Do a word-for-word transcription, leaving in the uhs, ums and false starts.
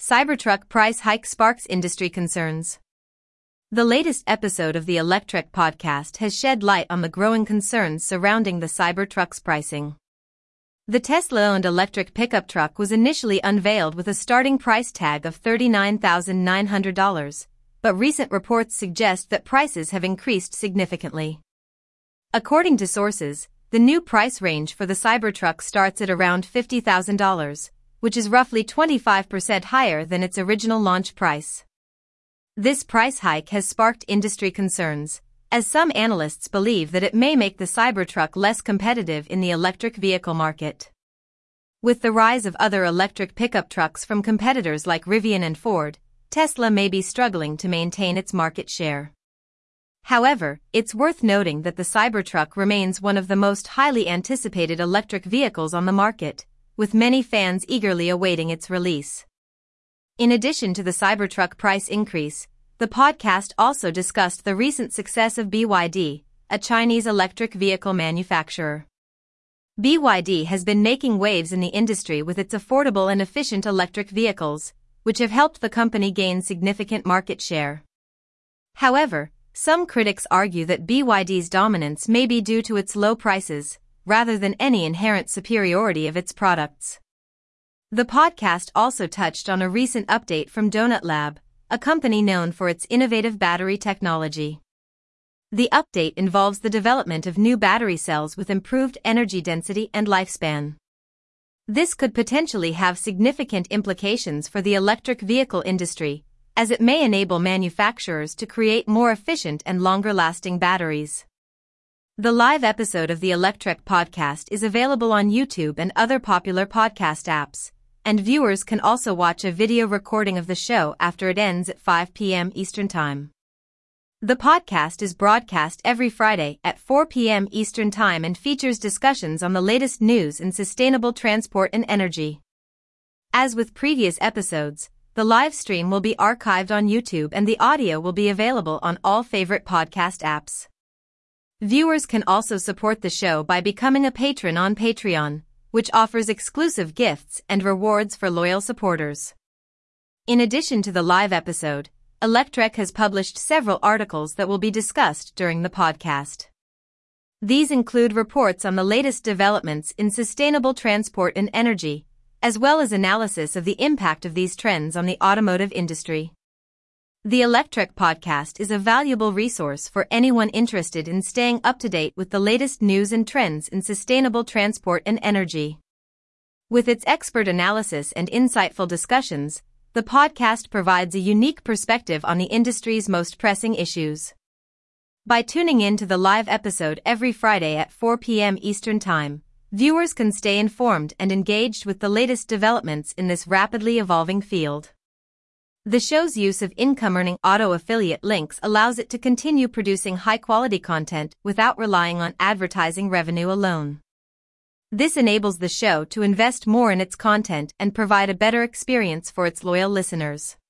Cybertruck price hike sparks industry concerns. The latest episode of the Electrek podcast has shed light on the growing concerns surrounding the Cybertruck's pricing. The Tesla-owned electric pickup truck was initially unveiled with a starting price tag of thirty-nine thousand nine hundred dollars, but recent reports suggest that prices have increased significantly. According to sources, the new price range for the Cybertruck starts at around fifty thousand dollars, which is roughly twenty-five percent higher than its original launch price. This price hike has sparked industry concerns, as some analysts believe that it may make the Cybertruck less competitive in the electric vehicle market. With the rise of other electric pickup trucks from competitors like Rivian and Ford, Tesla may be struggling to maintain its market share. However, it's worth noting that the Cybertruck remains one of the most highly anticipated electric vehicles on the market, with many fans eagerly awaiting its release. In addition to the Cybertruck price increase, the podcast also discussed the recent success of B Y D, a Chinese electric vehicle manufacturer. B Y D has been making waves in the industry with its affordable and efficient electric vehicles, which have helped the company gain significant market share. However, some critics argue that B Y D's dominance may be due to its low prices, rather than any inherent superiority of its products. The podcast also touched on a recent update from Donut Lab, a company known for its innovative battery technology. The update involves the development of new battery cells with improved energy density and lifespan. This could potentially have significant implications for the electric vehicle industry, as it may enable manufacturers to create more efficient and longer-lasting batteries. The live episode of the Electrek podcast is available on YouTube and other popular podcast apps, and viewers can also watch a video recording of the show after it ends at five p.m. Eastern Time. The podcast is broadcast every Friday at four p.m. Eastern Time and features discussions on the latest news in sustainable transport and energy. As with previous episodes, the live stream will be archived on YouTube and the audio will be available on all favorite podcast apps. Viewers can also support the show by becoming a patron on Patreon, which offers exclusive gifts and rewards for loyal supporters. In addition to the live episode, Electrek has published several articles that will be discussed during the podcast. These include reports on the latest developments in sustainable transport and energy, as well as analysis of the impact of these trends on the automotive industry. The Electrek podcast is a valuable resource for anyone interested in staying up to date with the latest news and trends in sustainable transport and energy. With its expert analysis and insightful discussions, the podcast provides a unique perspective on the industry's most pressing issues. By tuning in to the live episode every Friday at four p.m. Eastern Time, viewers can stay informed and engaged with the latest developments in this rapidly evolving field. The show's use of income-earning auto affiliate links allows it to continue producing high-quality content without relying on advertising revenue alone. This enables the show to invest more in its content and provide a better experience for its loyal listeners.